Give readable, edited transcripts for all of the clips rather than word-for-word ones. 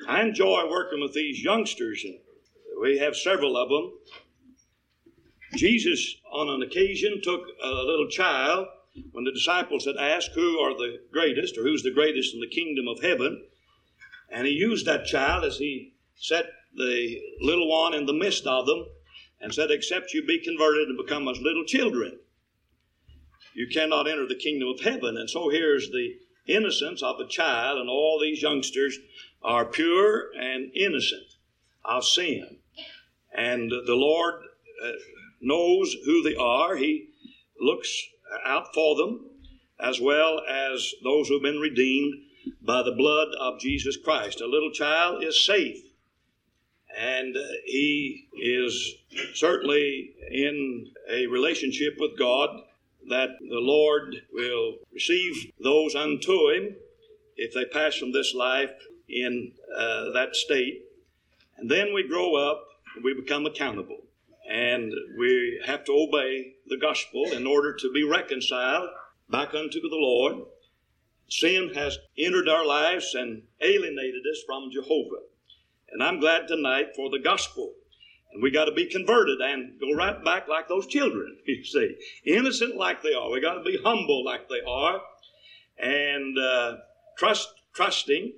I enjoy working with these youngsters, and we have several of them. Jesus, on an occasion, took a little child when the disciples had asked who are the greatest or who's the greatest in the kingdom of heaven. And he used that child as he set the little one in the midst of them and said, except you be converted and become as little children, you cannot enter the kingdom of heaven. And so here's the innocence of a child, and all these youngsters are pure and innocent of sin. And the Lord knows who they are. He looks out for them, as well as those who have been redeemed by the blood of Jesus Christ. A little child is safe, and he is certainly in a relationship with God that the Lord will receive those unto him if they pass from this life in that state. And then we grow up and we become accountable. And we have to obey the gospel in order to be reconciled back unto the Lord. Sin has entered our lives and alienated us from Jehovah. And I'm glad tonight for the gospel. And we got to be converted and go right back like those children, you see. Innocent like they are. We got to be humble like they are. And trusting.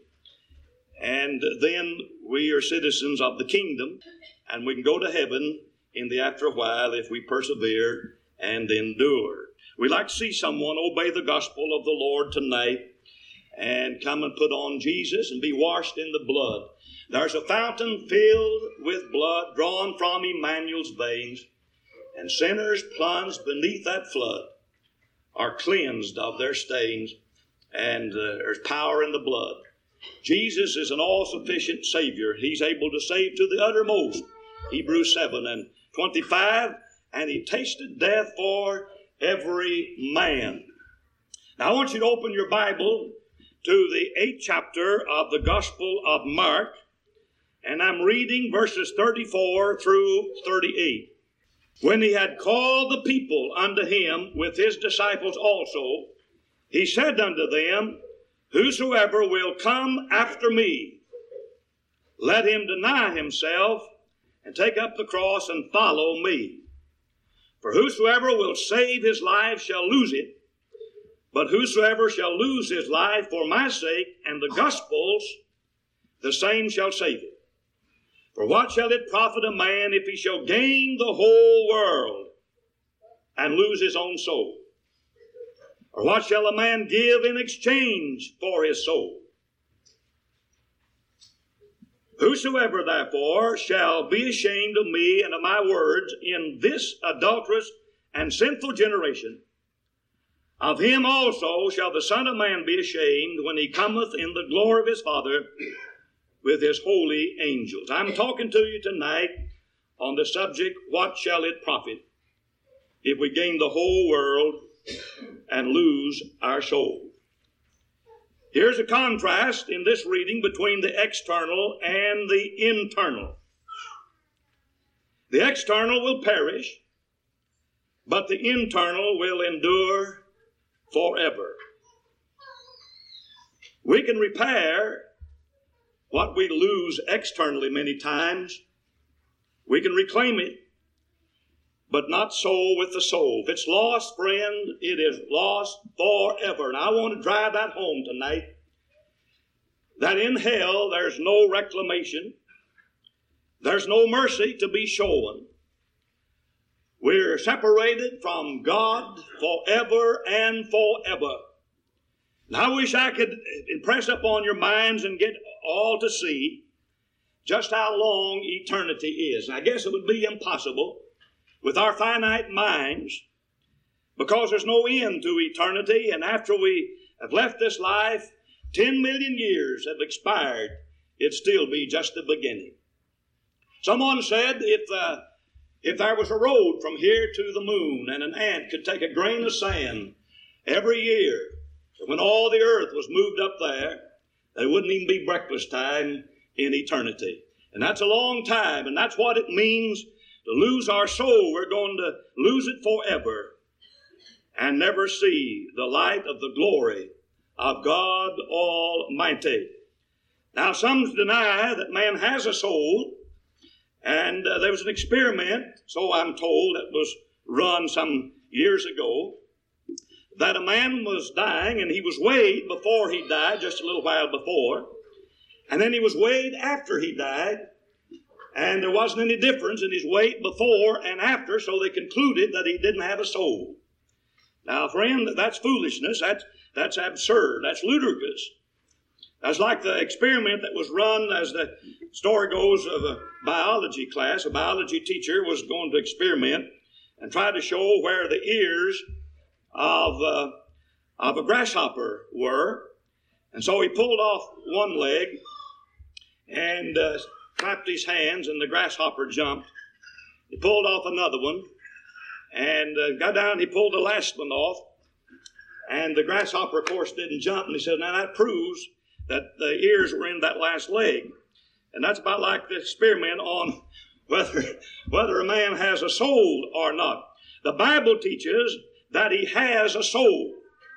And then we are citizens of the kingdom. And we can go to heaven in the after a while if we persevere and endure. We'd like to see someone obey the gospel of the Lord tonight and come and put on Jesus and be washed in the blood. There's a fountain filled with blood drawn from Emmanuel's veins, and sinners plunged beneath that flood are cleansed of their stains, and there's power in the blood. Jesus is an all-sufficient Savior. He's able to save to the uttermost. Hebrews 7:25, and he tasted death for every man. Now I want you to open your Bible to the 8th chapter of the Gospel of Mark, and I'm reading verses 34 through 38. When he had called the people unto him with his disciples also, he said unto them, whosoever will come after me, let him deny himself and take up the cross and follow me. For whosoever will save his life shall lose it, but whosoever shall lose his life for my sake and the gospel's, the same shall save it. For what shall it profit a man if he shall gain the whole world and lose his own soul? Or what shall a man give in exchange for his soul? Whosoever therefore shall be ashamed of me and of my words in this adulterous and sinful generation, of him also shall the Son of Man be ashamed when he cometh in the glory of his Father with his holy angels. I'm talking to you tonight on the subject, what shall it profit if we gain the whole world and lose our soul? Here's a contrast in this reading between the external and the internal. The external will perish, but the internal will endure forever. We can repair what we lose externally many times. We can reclaim it, but not so with the soul. If it's lost, friend, it is lost forever. And I want to drive that home tonight, that in hell there's no reclamation. There's no mercy to be shown. We're separated from God forever and forever. And I wish I could impress upon your minds and get all to see just how long eternity is. And I guess it would be impossible with our finite minds, because there's no end to eternity, and after we have left this life, 10 million years have expired, it'd still be just the beginning. Someone said if there was a road from here to the moon, and an ant could take a grain of sand every year, when all the earth was moved up there wouldn't even be breakfast time in eternity. And that's a long time, and that's what it means to lose our soul. We're going to lose it forever and never see the light of the glory of God Almighty. Now, some deny that man has a soul, and there was an experiment, so I'm told, that was run some years ago, that a man was dying, and he was weighed before he died, just a little while before, and then he was weighed after he died, and there wasn't any difference in his weight before and after, so they concluded that he didn't have a soul. Now, friend, that's foolishness. That's absurd. That's ludicrous. That's like the experiment that was run, as the story goes, of a biology class. A biology teacher was going to experiment and try to show where the ears of a grasshopper were. And so he pulled off one leg and clapped his hands, and the grasshopper jumped. He pulled off another one and got down. He pulled the last one off, and the grasshopper, of course, didn't jump. And he said, now that proves that the ears were in that last leg. And that's about like the experiment on whether a man has a soul or not. The Bible teaches that he has a soul,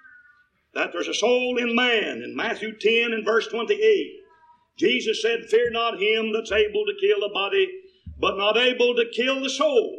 that there's a soul in man. In Matthew 10 and verse 28, Jesus said, fear not him that's able to kill the body, but not able to kill the soul,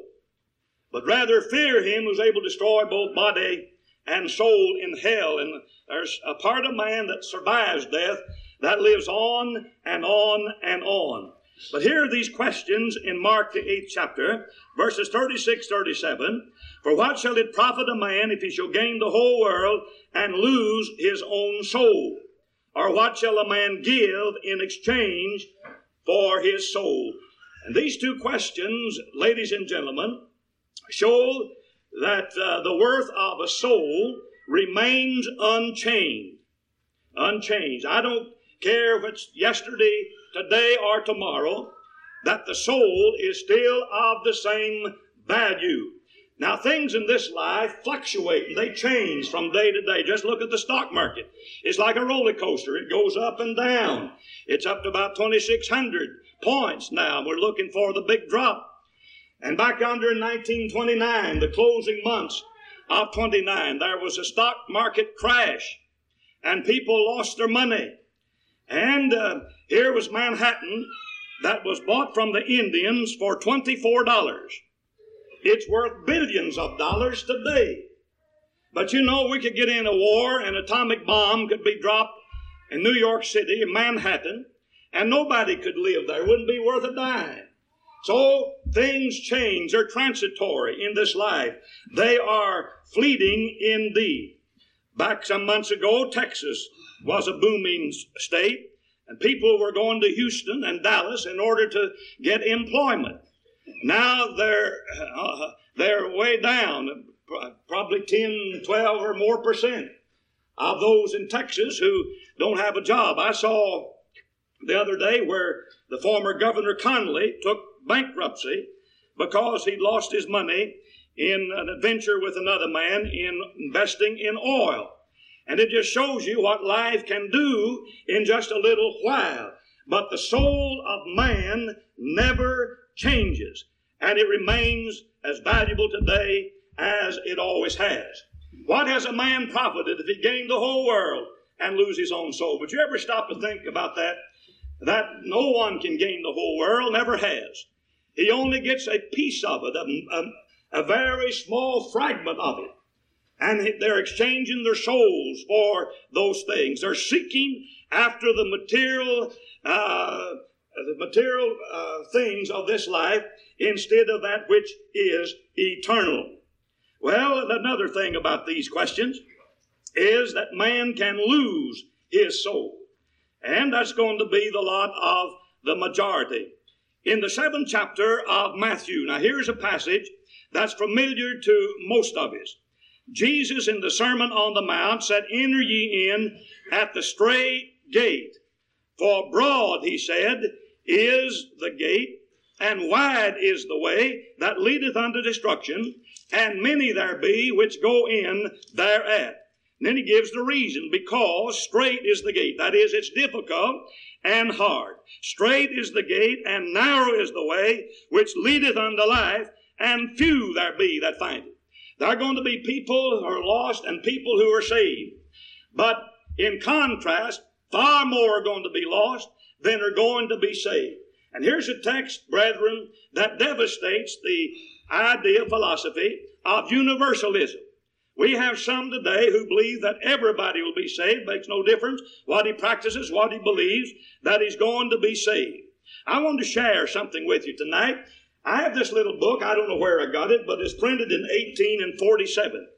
but rather fear him who's able to destroy both body and soul in hell. And there's a part of man that survives death that lives on and on and on. But here are these questions in Mark the 8th chapter, verses 36, 37. For what shall it profit a man if he shall gain the whole world and lose his own soul? Or what shall a man give in exchange for his soul? And these two questions, ladies and gentlemen, show that the worth of a soul remains unchanged. Unchanged. I don't care if it's yesterday, today, or tomorrow, that the soul is still of the same value. Now, things in this life fluctuate and they change from day to day. Just look at the stock market. It's like a roller coaster. It goes up and down. It's up to about 2,600 points now. We're looking for the big drop. And back under in 1929, the closing months of 29, there was a stock market crash and people lost their money. And here was Manhattan that was bought from the Indians for $24. It's worth billions of dollars today. But you know, we could get in a war, an atomic bomb could be dropped in New York City, in Manhattan, and nobody could live there. It wouldn't be worth a dime. So things change. They're transitory in this life. They are fleeting indeed. Back some months ago, Texas was a booming state, and people were going to Houston and Dallas in order to get employment. Now they're way down, probably 10, 12 or more percent of those in Texas who don't have a job. I saw the other day where the former Governor Connolly took bankruptcy because he lost his money in an adventure with another man in investing in oil. And it just shows you what life can do in just a little while. But the soul of man never changes, and it remains as valuable today as it always has. What has a man profited if he gained the whole world and lose his own soul? But you ever stop to think about that? That no one can gain the whole world, never has. He only gets a piece of it, a very small fragment of it. And they're exchanging their souls for those things. They're seeking after the material things of this life instead of that which is eternal. Well, another thing about these questions is that man can lose his soul. And that's going to be the lot of the majority. In the 7th chapter of Matthew, now here's a passage that's familiar to most of us. Jesus in the Sermon on the Mount said, enter ye in at the strait gate. For broad, he said, is the gate, and wide is the way that leadeth unto destruction, and many there be which go in thereat. And then he gives the reason, because strait is the gate. That is, it's difficult and hard. Strait is the gate, and narrow is the way which leadeth unto life, and few there be that find it. There are going to be people who are lost and people who are saved. But in contrast, far more are going to be lost than are going to be saved. And here's a text, brethren, that devastates the idea, philosophy of universalism. We have some today who believe that everybody will be saved. Makes no difference what he practices, what he believes, that he's going to be saved. I want to share something with you tonight. I have this little book. I don't know where I got it, but it's printed in 1847.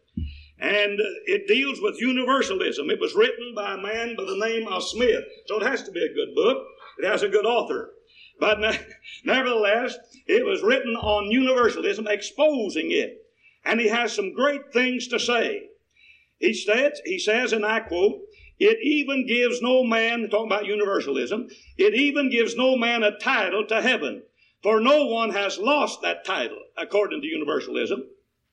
And it deals with universalism. It was written by a man by the name of Smith. So it has to be a good book. It has a good author. But nevertheless, it was written on universalism, exposing it. And he has some great things to say. He says, and I quote, "It even gives no man," talking about universalism, "it even gives no man a title to heaven, for no one has lost that title," according to universalism.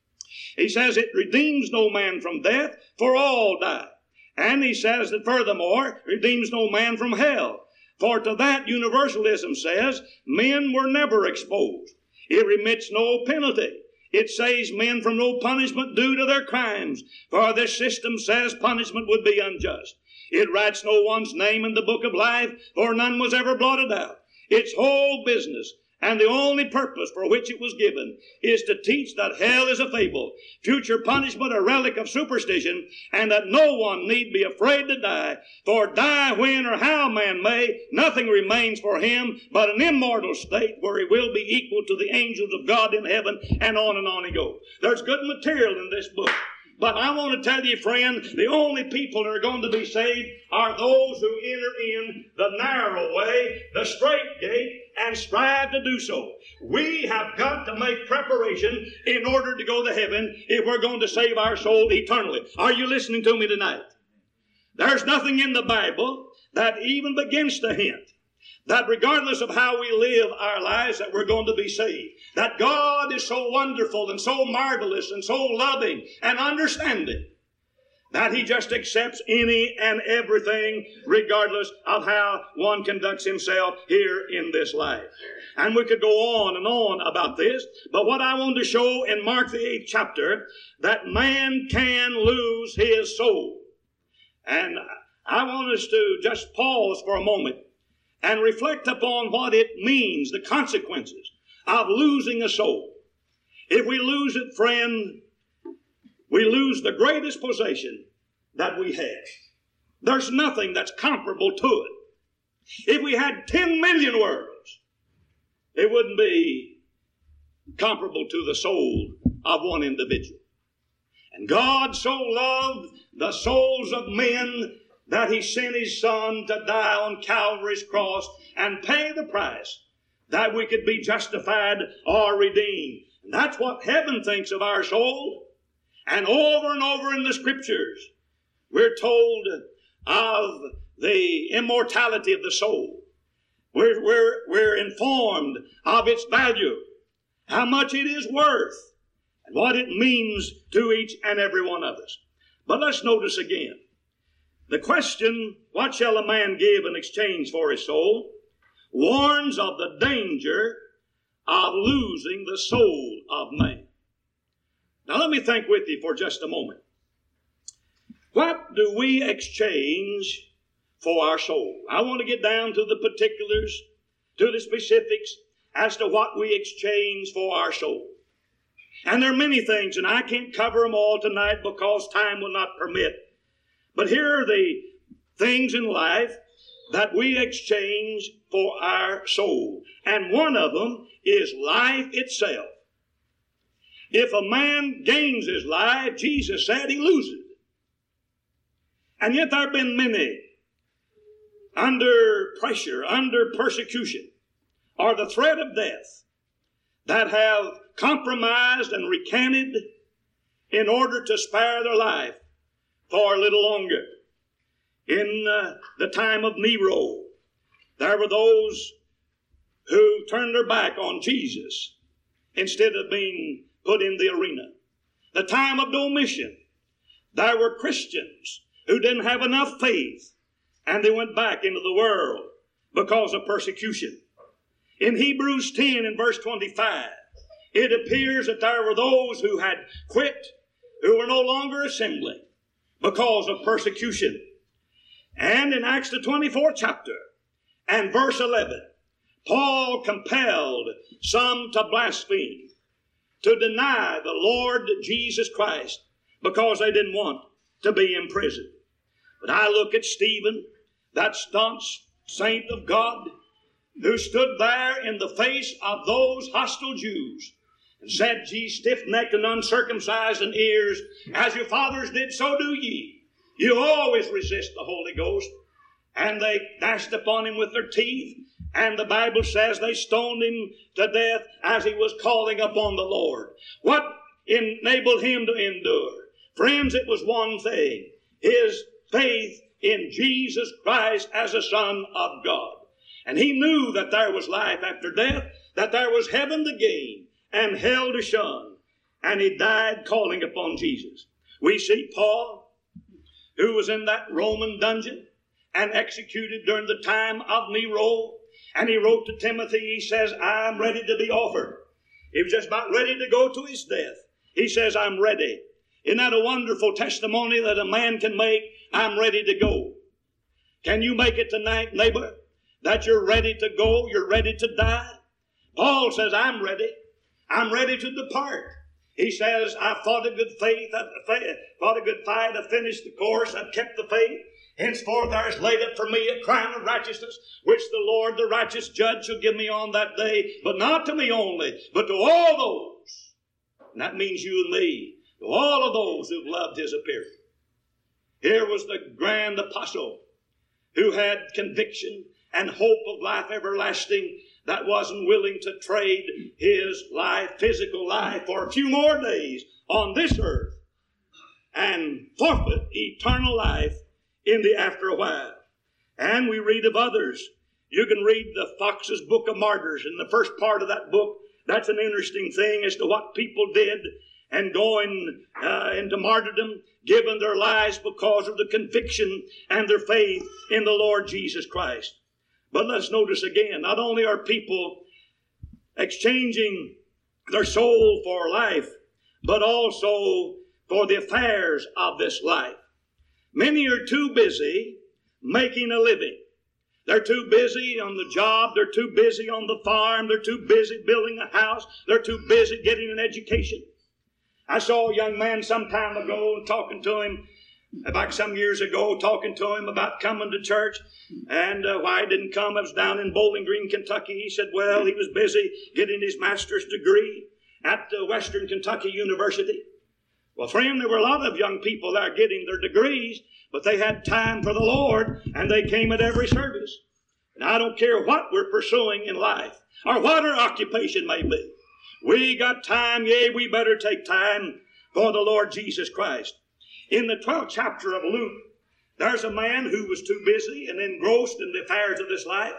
He says it redeems no man from death, for all die. And he says that furthermore, redeems no man from hell. For to that universalism says, men were never exposed. It remits no penalty. It saves men from no punishment due to their crimes. For this system says punishment would be unjust. It writes no one's name in the book of life, for none was ever blotted out. Its whole business, and the only purpose for which it was given, is to teach that hell is a fable, future punishment a relic of superstition, and that no one need be afraid to die. For die when or how man may, nothing remains for him but an immortal state where he will be equal to the angels of God in heaven, and on he goes. There's good material in this book. But I want to tell you, friend, the only people that are going to be saved are those who enter in the narrow way, the straight gate, and strive to do so. We have got to make preparation in order to go to heaven if we're going to save our soul eternally. Are you listening to me tonight? There's nothing in the Bible that even begins to hint that regardless of how we live our lives, that we're going to be saved. That God is so wonderful and so marvelous and so loving and understanding that he just accepts any and everything regardless of how one conducts himself here in this life. And we could go on and on about this, but what I want to show in Mark the 8th chapter, that man can lose his soul. And I want us to just pause for a moment and reflect upon what it means, the consequences of losing a soul. If we lose it, friend, we lose the greatest possession that we have. There's nothing that's comparable to it. If we had 10 million worlds, it wouldn't be comparable to the soul of one individual. And God so loved the souls of men that he sent his Son to die on Calvary's cross and pay the price that we could be justified or redeemed. And that's what heaven thinks of our soul. And over in the Scriptures, we're told of the immortality of the soul. We're informed of its value, how much it is worth, and what it means to each and every one of us. But let's notice again, the question, what shall a man give in exchange for his soul, warns of the danger of losing the soul of man. Now let me think with you for just a moment. What do we exchange for our soul? I want to get down to the particulars, to the specifics as to what we exchange for our soul. And there are many things, and I can't cover them all tonight because time will not permit. But here are the things in life that we exchange for our soul. And one of them is life itself. If a man gains his life, Jesus said he loses it. And yet there have been many under pressure, under persecution, or the threat of death, that have compromised and recanted in order to spare their life for a little longer. In the time of Nero, there were those who turned their back on Jesus instead of being put in the arena. The time of Domitian, there were Christians who didn't have enough faith, and they went back into the world because of persecution. In Hebrews 10 and verse 25, it appears that there were those who had quit, who were no longer assembling because of persecution. And in Acts the 24th chapter, and verse 11, Paul compelled some to blaspheme, to deny the Lord Jesus Christ, because they didn't want to be imprisoned. But I look at Stephen, that staunch saint of God, who stood there in the face of those hostile Jews and said, Ye stiff-necked and uncircumcised in ears, as your fathers did, so do ye. You always resist the Holy Ghost. And they dashed upon him with their teeth, and the Bible says they stoned him to death as he was calling upon the Lord. What enabled him to endure? Friends, it was one thing: his faith in Jesus Christ as the Son of God. And he knew that there was life after death, that there was heaven to gain and hell to shun. And he died calling upon Jesus. We see Paul, who was in that Roman dungeon and executed during the time of Nero. And he wrote to Timothy, he says, I'm ready to be offered. He was just about ready to go to his death. He says, I'm ready. Isn't that a wonderful testimony that a man can make? I'm ready to go. Can you make it tonight, neighbor, that you're ready to go, you're ready to die? Paul says, I'm ready. I'm ready to depart. He says, I've fought a good faith, fought a good fight, I've finished the course, I've kept the faith. Henceforth there is laid up for me a crown of righteousness, which the Lord, the righteous judge, shall give me on that day, but not to me only, but to all those. And that means you and me, to all of those who've loved his appearing. Here was the grand apostle who had conviction and hope of life everlasting, that wasn't willing to trade his life, physical life, for a few more days on this earth and forfeit eternal life in the after a while. And we read of others. You can read the Fox's Book of Martyrs. In the first part of that book, that's an interesting thing as to what people did and going into martyrdom, giving their lives because of the conviction and their faith in the Lord Jesus Christ. But let's notice again, not only are people exchanging their soul for life, but also for the affairs of this life. Many are too busy making a living. They're too busy on the job. They're too busy on the farm. They're too busy building a house. They're too busy getting an education. I saw a young man some time ago and talking to him, back some years ago, talking to him about coming to church. And why he didn't come, I was down in Bowling Green, Kentucky. He said, well, he was busy getting his master's degree at Western Kentucky University. Well, friend, there were a lot of young people there getting their degrees, but they had time for the Lord, and they came at every service. And I don't care what we're pursuing in life, or what our occupation may be. We got time, yea, we better take time for the Lord Jesus Christ. In the 12th chapter of Luke, there's a man who was too busy and engrossed in the affairs of this life.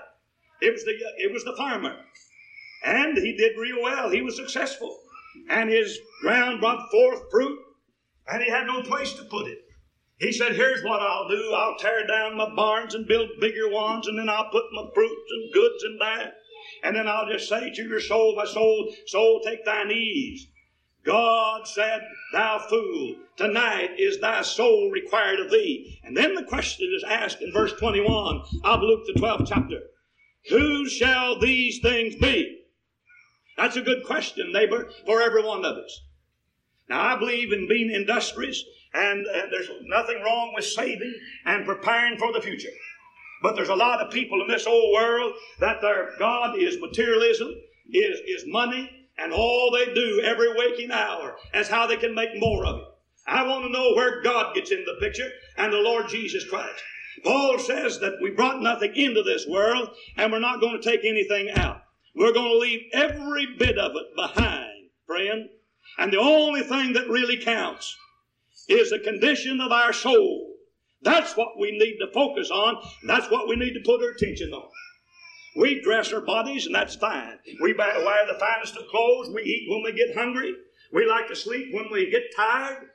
It was the farmer. And he did real well. He was successful. And his ground brought forth fruit, and he had no place to put it. He said, here's what I'll do. I'll tear down my barns and build bigger ones, and then I'll put my fruits and goods in there. And then I'll just say to your soul, my soul, take thine ease. God said, thou fool, tonight is thy soul required of thee. And then the question is asked in verse 21 of Luke the 12th chapter. Who shall these things be? That's a good question, neighbor, for every one of us. Now, I believe in being industrious, and there's nothing wrong with saving and preparing for the future. But there's a lot of people in this old world that their God is materialism, is money, and all they do every waking hour is how they can make more of it. I want to know where God gets in the picture and the Lord Jesus Christ. Paul says that we brought nothing into this world, and we're not going to take anything out. We're going to leave every bit of it behind, friend. And the only thing that really counts is the condition of our soul. That's what we need to focus on. That's what we need to put our attention on. We dress our bodies, and that's fine. We wear the finest of clothes. We eat when we get hungry. We like to sleep when we get tired.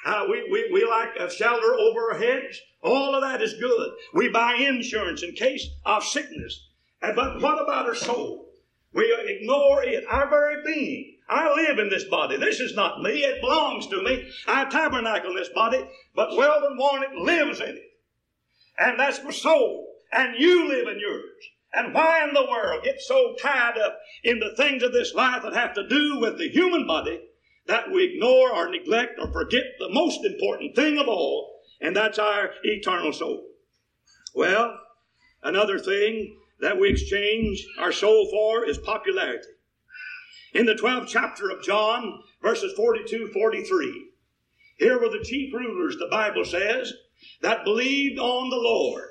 We like a shelter over our heads. All of that is good. We buy insurance in case of sickness. But what about our soul? We ignore it, our very being. I live in this body. This is not me. It belongs to me. I tabernacle in this body, but Weldon Warnick lives in it. And that's my soul. And you live in yours. And why in the world get so tied up in the things of this life that have to do with the human body that we ignore or neglect or forget the most important thing of all, and that's our eternal soul? Well, another thing that we exchange our soul for is popularity. In the 12th chapter of John, verses 42-43, here were the chief rulers, the Bible says, that believed on the Lord.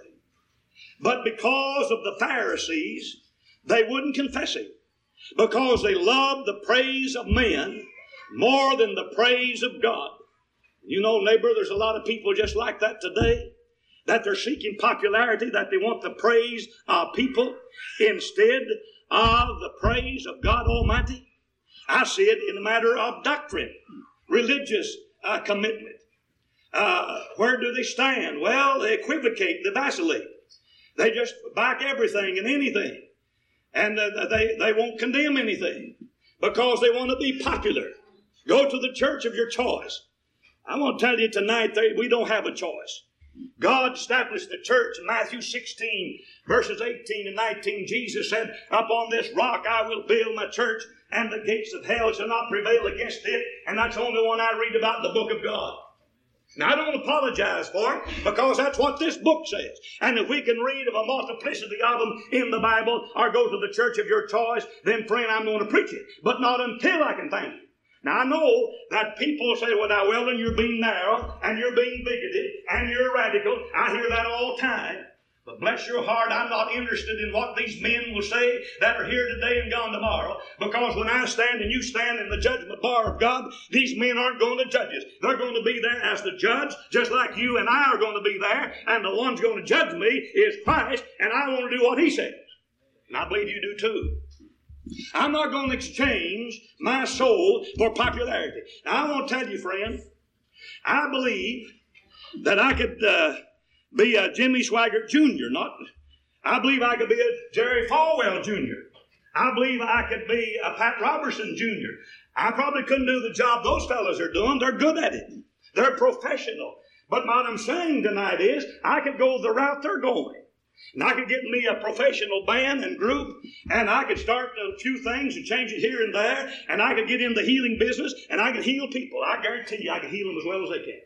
But because of the Pharisees, they wouldn't confess Him, because they loved the praise of men more than the praise of God. You know, neighbor, there's a lot of people just like that today, that they're seeking popularity, that they want the praise of people instead of the praise of God Almighty. I see it in the matter of doctrine, religious commitment. Where do they stand? Well, they equivocate, they vacillate. They just back everything and anything. And they won't condemn anything because they want to be popular. Go to the church of your choice. I want to tell you tonight, we don't have a choice. God established the church in Matthew 16, verses 18 and 19. Jesus said, "Upon this rock I will build my church, and the gates of hell shall not prevail against it." And that's the only one I read about in the book of God. Now, I don't apologize for it, because that's what this book says. And if we can read of a multiplicity of them in the Bible, or go to the church of your choice, then, friend, I'm going to preach it. But not until I can find it. Now, I know that people say, "Well, now, Weldon, you're being narrow, and you're being bigoted, and you're radical." I hear that all the time. But bless your heart, I'm not interested in what these men will say that are here today and gone tomorrow. Because when I stand and you stand in the judgment bar of God, these men aren't going to judge us. They're going to be there as the judge, just like you and I are going to be there. And the one's going to judge me is Christ, and I want to do what He says. And I believe you do too. I'm not going to exchange my soul for popularity. Now, I want to tell you, friend, I believe that I could be a Jimmy Swaggart Jr. I believe I could be a Jerry Falwell Jr. I believe I could be a Pat Robertson Jr. I probably couldn't do the job those fellas are doing. They're good at it. They're professional. But what I'm saying tonight is I could go the route they're going. And I could get me a professional band and group, and I could start a few things and change it here and there, and I could get in the healing business, and I could heal people. I guarantee you I can heal them as well as they can.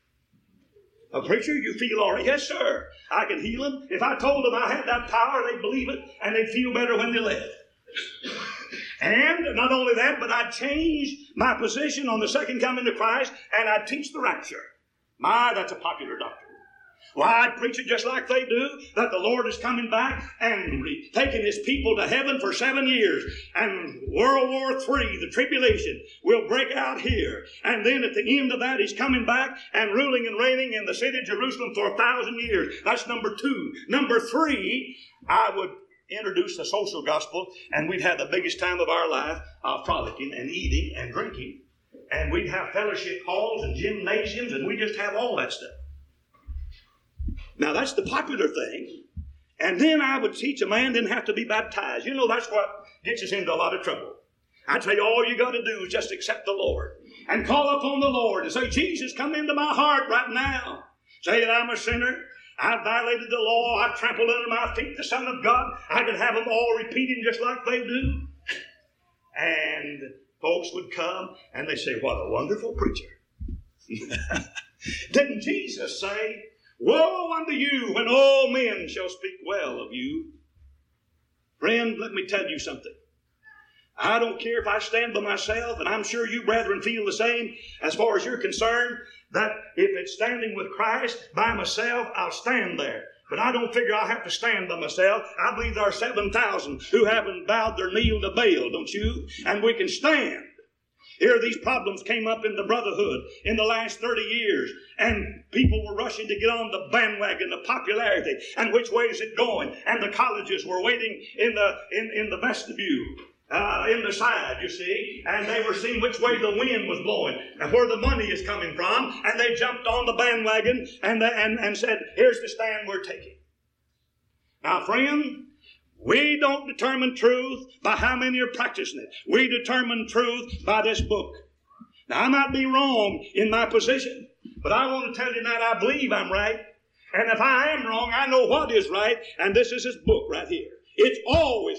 A preacher, you feel all right? Yes, sir. I can heal them. If I told them I had that power, they'd believe it, and they'd feel better when they left. And not only that, but I'd change my position on the second coming of Christ, and I'd teach the rapture. My, that's a popular doctrine. Well, I'd preach it just like they do, that the Lord is coming back and taking His people to heaven for 7 years. And World War III, the tribulation, will break out here. And then at the end of that, He's coming back and ruling and reigning in the city of Jerusalem for 1,000 years. That's number 2. Number 3, I would introduce the social gospel, and we'd have the biggest time of our life of frolicking and eating and drinking. And we'd have fellowship halls and gymnasiums, and we'd just have all that stuff. Now, that's the popular thing. And then I would teach a man didn't have to be baptized. You know, that's what gets us into a lot of trouble. I tell you, all you got to do is just accept the Lord and call upon the Lord and say, "Jesus, come into my heart right now." Say that I'm a sinner. I've violated the law. I've trampled under my feet the Son of God. I could have them all repeating just like they do. And folks would come and they say, "What a wonderful preacher." Didn't Jesus say, "Woe unto you when all men shall speak well of you"? Friend, let me tell you something. I don't care if I stand by myself, and I'm sure you brethren feel the same as far as you're concerned, that if it's standing with Christ by myself, I'll stand there. But I don't figure I'll have to stand by myself. I believe there are 7,000 who haven't bowed their knee to Baal, don't you? And we can stand. Here, these problems came up in the brotherhood in the last 30 years, and people were rushing to get on the bandwagon of popularity. And which way is it going? And the colleges were waiting in the vestibule, in the side, you see, and they were seeing which way the wind was blowing and where the money is coming from. And they jumped on the bandwagon and said, "Here's the stand we're taking." Now, friend, we don't determine truth by how many are practicing it. We determine truth by this book. Now, I might be wrong in my position, but I want to tell you that I believe I'm right. And if I am wrong, I know what is right, and this is His book right here. It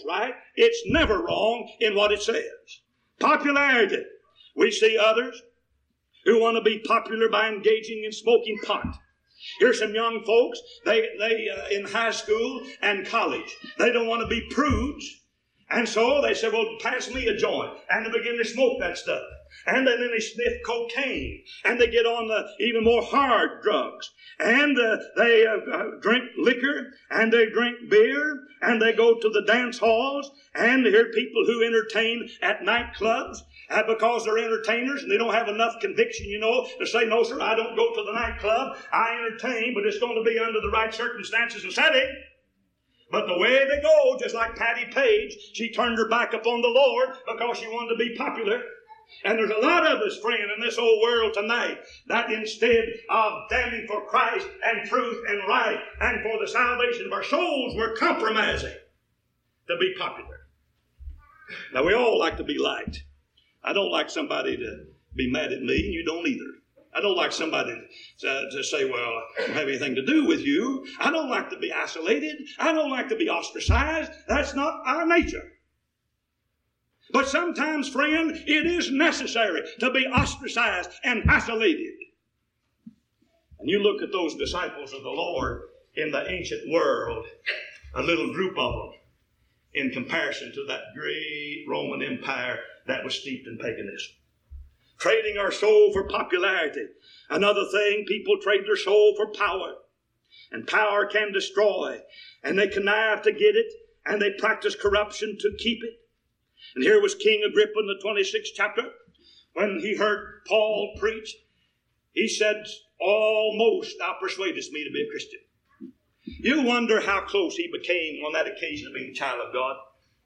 right. It's never wrong in what it says. Popularity. We see others who want to be popular by engaging in smoking pot. Here's some young folks, they in high school and college. They don't want to be prudes. And so they say, well, pass me a joint. And they begin to smoke that stuff. And then they sniff cocaine. And they get on the even more hard drugs. And they drink liquor. And they drink beer. And they go to the dance halls. And hear people who entertain at nightclubs. Because they're entertainers and they don't have enough conviction, to say, no, sir, I don't go to the nightclub. I entertain, but it's going to be under the right circumstances and setting. But the way they go, just like Patty Page, she turned her back upon the Lord because she wanted to be popular. And there's a lot of us, friend, in this old world tonight that instead of standing for Christ and truth and right and for the salvation of our souls, we're compromising to be popular. Now, we all like to be liked. I don't like somebody to be mad at me, and you don't either. I don't like somebody to say, well, I don't have anything to do with you. I don't like to be isolated. I don't like to be ostracized. That's not our nature. But sometimes, friend, it is necessary to be ostracized and isolated. And you look at those disciples of the Lord in the ancient world, a little group of them, in comparison to that great Roman Empire that was steeped in paganism. Trading our soul for popularity. Another thing, people trade their soul for power. And power can destroy. And they connive to get it. And they practice corruption to keep it. And here was King Agrippa in the 26th chapter. When he heard Paul preach, he said, almost thou persuadest me to be a Christian. You wonder how close he became on that occasion of being a child of God.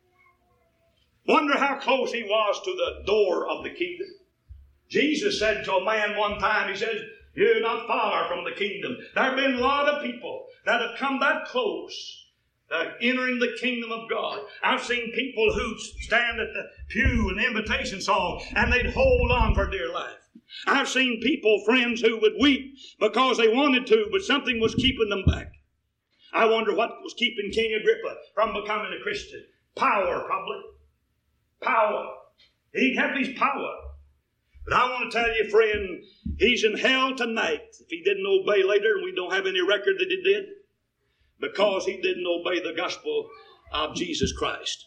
Wonder how close he was to the door of the kingdom. Jesus said to a man one time, he says, you're not far from the kingdom. There have been a lot of people that have come that close entering the kingdom of God. I've seen people who stand at the pew in the invitation song and they'd hold on for dear life. I've seen people, friends, who would weep because they wanted to, but something was keeping them back. I wonder what was keeping King Agrippa from becoming a Christian. Power, probably. Power. He had his power. But I want to tell you, friend, he's in hell tonight if he didn't obey later, and we don't have any record that he did, because he didn't obey the gospel of Jesus Christ.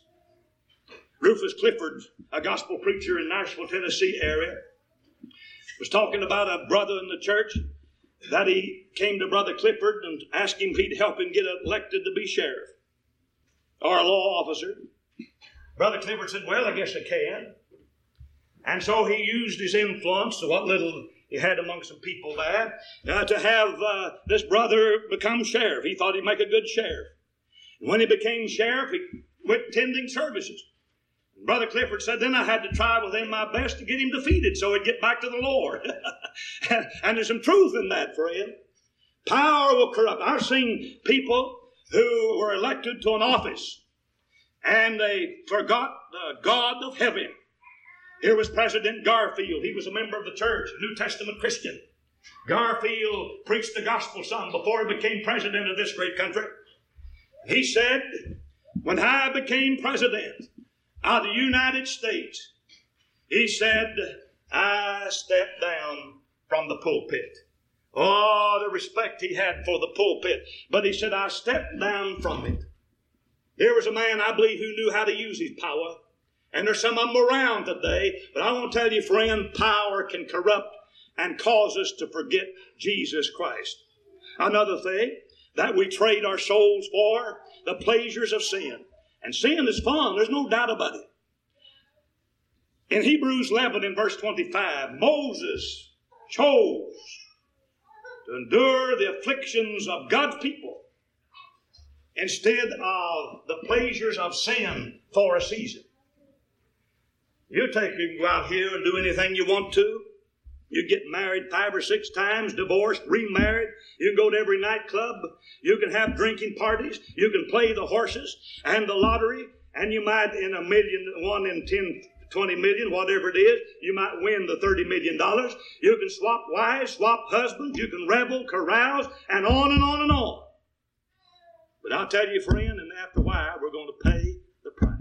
Rufus Clifford, a gospel preacher in Nashville, Tennessee area, was talking about a brother in the church that he came to Brother Clifford and asked him if he'd help him get elected to be sheriff or a law officer. Brother Clifford said, well, I guess I can. And so he used his influence, what little he had among some people there, to have this brother become sheriff. He thought he'd make a good sheriff. And when he became sheriff, he quit attending services. And Brother Clifford said, then I had to try within my best to get him defeated so he'd get back to the Lord. And there's some truth in that, friend. Power will corrupt. I've seen people who were elected to an office and they forgot the God of heaven. Here was President Garfield. He was a member of the church, a New Testament Christian. Garfield preached the gospel some before he became president of this great country. He said, when I became president of the United States, he said, I stepped down from the pulpit. Oh, the respect he had for the pulpit. But he said, I stepped down from it. Here was a man, I believe, who knew how to use his power. And there's some of them around today. But I want to tell you, friend, power can corrupt and cause us to forget Jesus Christ. Another thing that we trade our souls for, the pleasures of sin. And sin is fun. There's no doubt about it. In Hebrews 11 in verse 25, Moses chose to endure the afflictions of God's people instead of the pleasures of sin for a season. You can go out here and do anything you want to. You get married 5 or 6 times, divorced, remarried. You can go to every nightclub. You can have drinking parties. You can play the horses and the lottery. And you might, in 1 in 10, 20 million, whatever it is, you might win the $30 million. You can swap wives, swap husbands. You can revel, carouse, and on and on and on. But I'll tell you, friend, and after a while, we're going to pay the price.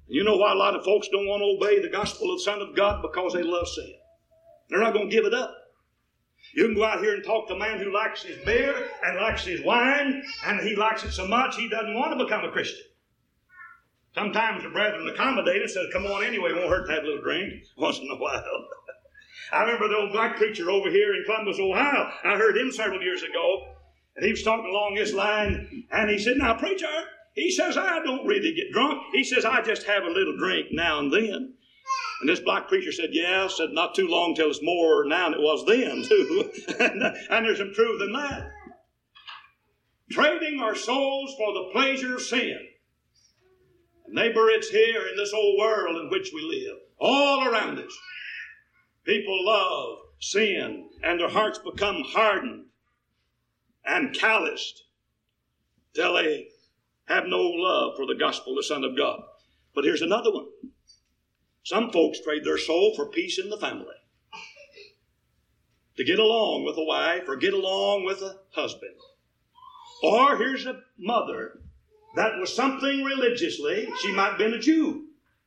You know why a lot of folks don't want to obey the gospel of the Son of God? Because they love sin. They're not going to give it up. You can go out here and talk to a man who likes his beer and likes his wine, and he likes it so much he doesn't want to become a Christian. Sometimes the brethren accommodate and says, come on anyway, it won't hurt to have a little drink once in a while. I remember the old black preacher over here in Columbus, Ohio. I heard him several years ago, and he was talking along this line, and he said, now, preacher, he says, I don't really get drunk. He says, I just have a little drink now and then. And this black preacher said, yeah, said not too long till it's more now than it was then, too. And there's some truth in that. Trading our souls for the pleasure of sin. Neighbor, it's here in this old world in which we live, all around us. People love sin, and their hearts become hardened and calloused till they have no love for the gospel of the Son of God. But here's another one. Some folks trade their soul for peace in the family. To get along with a wife or get along with a husband. Or here's a mother that was something religiously. She might have been a Jew.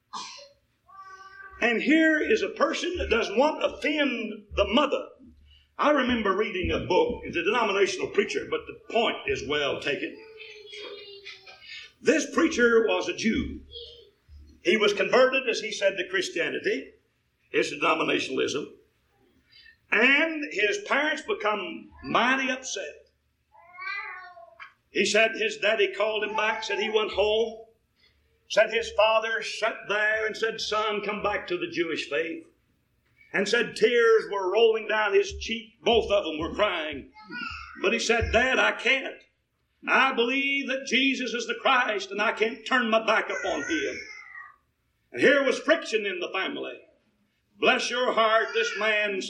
And here is a person that doesn't want to offend the mother. I remember reading a book. It's a denominational preacher, but the point is well taken. This preacher was a Jew. He was converted, as he said, to Christianity. It's denominationalism. And his parents become mighty upset. He said his daddy called him back, said he went home. Said his father sat there and said, son, come back to the Jewish faith. And said tears were rolling down his cheek. Both of them were crying. But he said, Dad, I can't. I believe that Jesus is the Christ, and I can't turn my back upon him. And here was friction in the family. Bless your heart, this man's,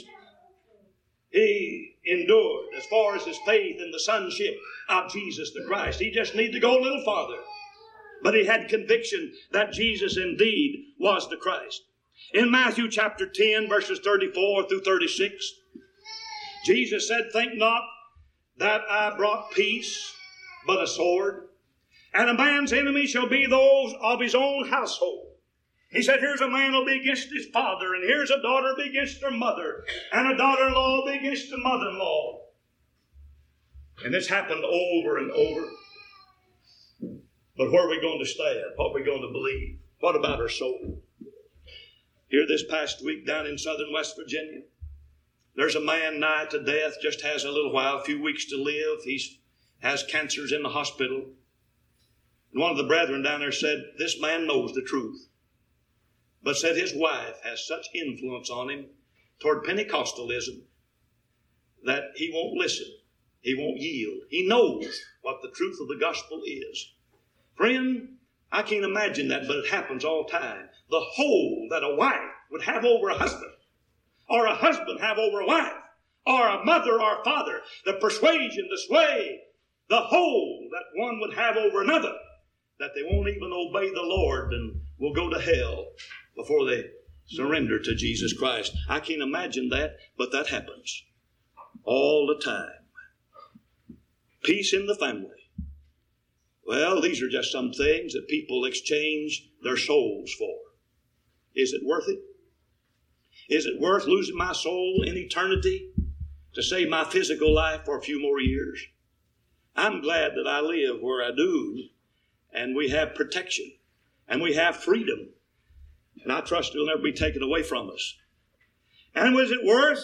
he endured as far as his faith in the sonship of Jesus the Christ. He just needed to go a little farther. But he had conviction that Jesus indeed was the Christ. In Matthew chapter 10, verses 34 through 36, Jesus said, think not that I brought peace, but a sword. And a man's enemy shall be those of his own household. He said, here's a man will be against his father, and here's a daughter be against her mother, and a daughter-in-law be against the mother-in-law. And this happened over and over. But where are we going to stand? What are we going to believe? What about our soul? Here this past week down in southern West Virginia, there's a man nigh to death, just has a little while, a few weeks to live. He has cancers in the hospital. And one of the brethren down there said, this man knows the truth. But said his wife has such influence on him toward Pentecostalism that he won't listen. He won't yield. He knows what the truth of the gospel is. Friend, I can't imagine that, but it happens all the time. The hold that a wife would have over a husband, or a husband have over a wife, or a mother or a father, the persuasion, the sway, the hold that one would have over another, that they won't even obey the Lord and will go to hell before they surrender to Jesus Christ. I can't imagine that, but that happens all the time. Peace in the family. Well, these are just some things that people exchange their souls for. Is it worth it? Is it worth losing my soul in eternity to save my physical life for a few more years? I'm glad that I live where I do, and we have protection, and we have freedom, and I trust it will never be taken away from us. And was it worth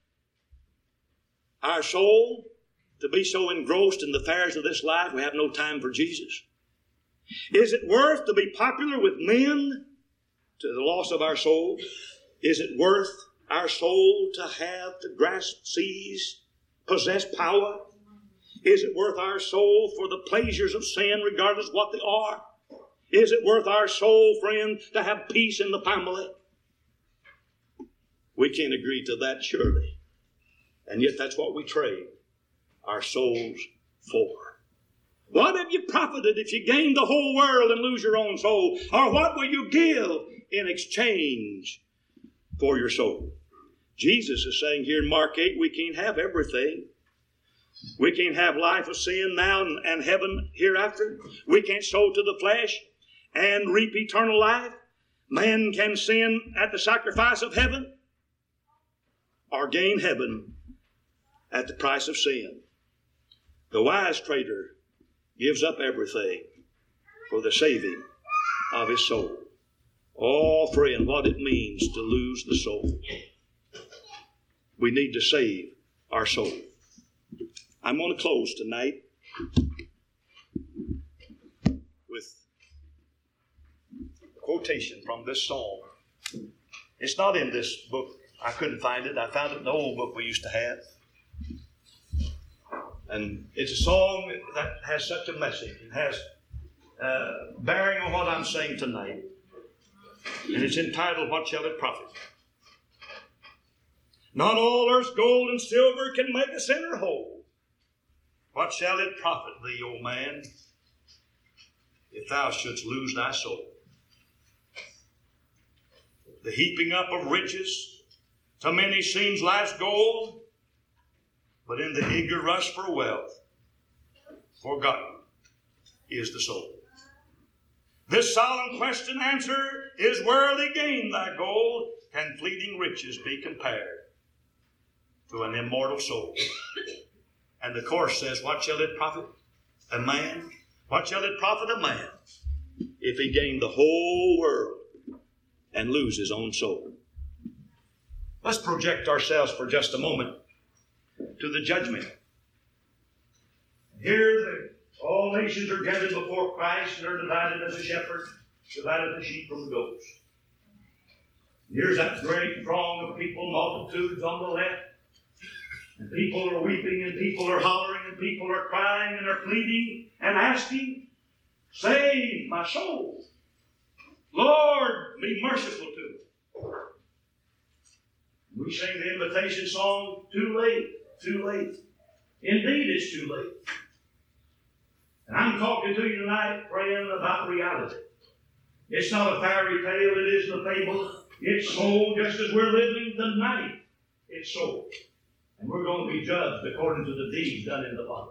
our soul to be so engrossed in the affairs of this life we have no time for Jesus? Is it worth to be popular with men to the loss of our soul? Is it worth our soul to have, to grasp, seize, possess power? Is it worth our soul for the pleasures of sin, regardless of what they are? Is it worth our soul, friend, to have peace in the family? We can't agree to that, surely. And yet that's what we trade our souls for. What have you profited if you gain the whole world and lose your own soul? Or what will you give in exchange for your soul? Jesus is saying here in Mark 8, we can't have everything. We can't have life of sin now and heaven hereafter. We can't sow to the flesh and reap eternal life. Man can sin at the sacrifice of heaven or gain heaven at the price of sin. The wise trader gives up everything for the saving of his soul. Oh, friend, what it means to lose the soul. We need to save our soul. I'm going to close tonight with a quotation from this song. It's not in this book. I couldn't find it. I found it in the old book we used to have. And it's a song that has such a message. It has bearing on what I'm saying tonight. And it's entitled, What Shall It Profit? Not all earth's gold and silver can make a sinner whole. What shall it profit thee, O man, if thou shouldst lose thy soul? The heaping up of riches to many seems life's goal, but in the eager rush for wealth, forgotten is the soul. This solemn question answer is, worldly gain thy goal, can fleeting riches be compared to an immortal soul? And the chorus says, what shall it profit a man? What shall it profit a man if he gain the whole world and lose his own soul? Let's project ourselves for just a moment to the judgment. Here all nations are gathered before Christ, and are divided as a shepherd divided the sheep from the goats. Here's that great throng of people, multitudes on the left. And people are weeping, and people are hollering, and people are crying, and are pleading and asking, save my soul. Lord, be merciful to me. We sing the invitation song, too late, too late. Indeed, it's too late. And I'm talking to you tonight, praying about reality. It's not a fairy tale, it isn't a fable. It's so just as we're living tonight. It's so. And we're going to be judged according to the deeds done in the body.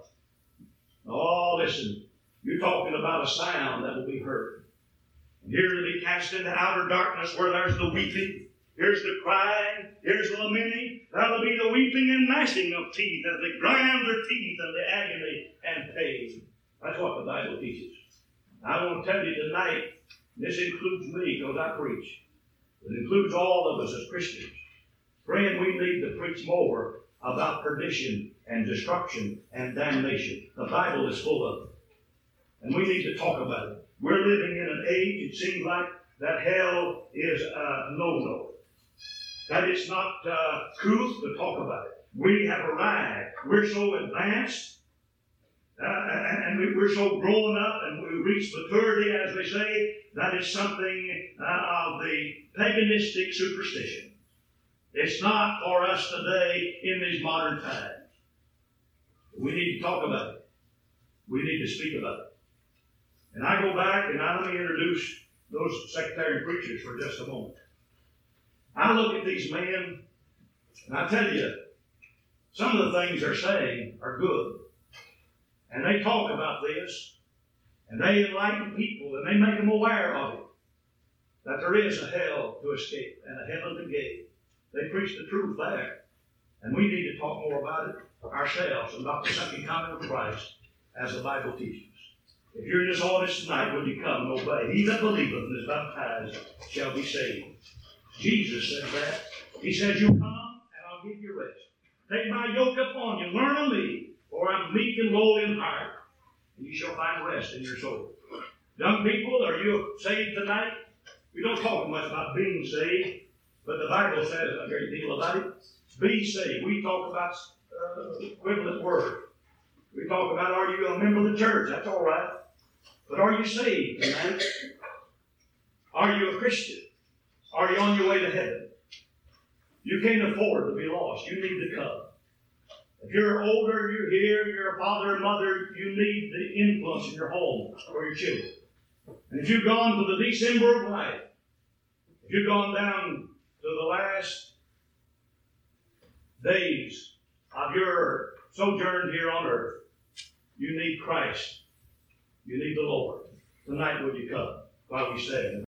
Oh, listen. You're talking about a sound that will be heard. And here to be cast into outer darkness where there's the weeping. Here's the crying. Here's the lamenting. That'll be the weeping and gnashing of teeth as they grind their teeth and the agony and pain. That's what the Bible teaches. I want to tell you tonight, this includes me because I preach. It includes all of us as Christians. Friend, we need to preach more about perdition and destruction and damnation. The Bible is full of it. And we need to talk about it. We're living in an age, it seems like, that hell is a no-no. That it's not truth to talk about it. We have arrived. We're so advanced, and we're so grown up, and we reach maturity, as they say, that is something of the paganistic superstition. It's not for us today in these modern times. We need to talk about it. We need to speak about it. And I go back and let me introduce those sectarian preachers for just a moment. I look at these men and I tell you, some of the things they're saying are good. And they talk about this and they enlighten people and they make them aware of it. That there is a hell to escape and a heaven to gain. They preach the truth there. And we need to talk more about it ourselves, about the second coming of Christ, as the Bible teaches. If you're in this audience tonight, when you come and obey, he that believeth and is baptized shall be saved. Jesus said that. He says, you come and I'll give you rest. Take my yoke upon you, learn of me, for I'm meek and lowly in heart, and you shall find rest in your soul. Young people, are you saved tonight? We don't talk much about being saved. But the Bible says a great deal about it. Be saved. We talk about equivalent word. We talk about, are you a member of the church? That's all right. But are you saved tonight? Are you a Christian? Are you on your way to heaven? You can't afford to be lost. You need to come. If you're older, you're here, you're a father and mother, you need the influence in your home for your children. And if you've gone to the December of life, if you've gone down to the last days of your sojourn here on earth, you need Christ. You need the Lord. Tonight, would you come while we say